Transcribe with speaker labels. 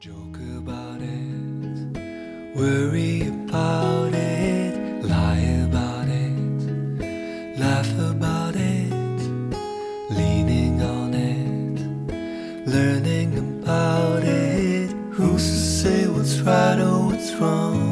Speaker 1: Joke about it, worry about it, lie about it, laugh about it, leaning on it, learning about it. Who's to say what's right or what's wrong?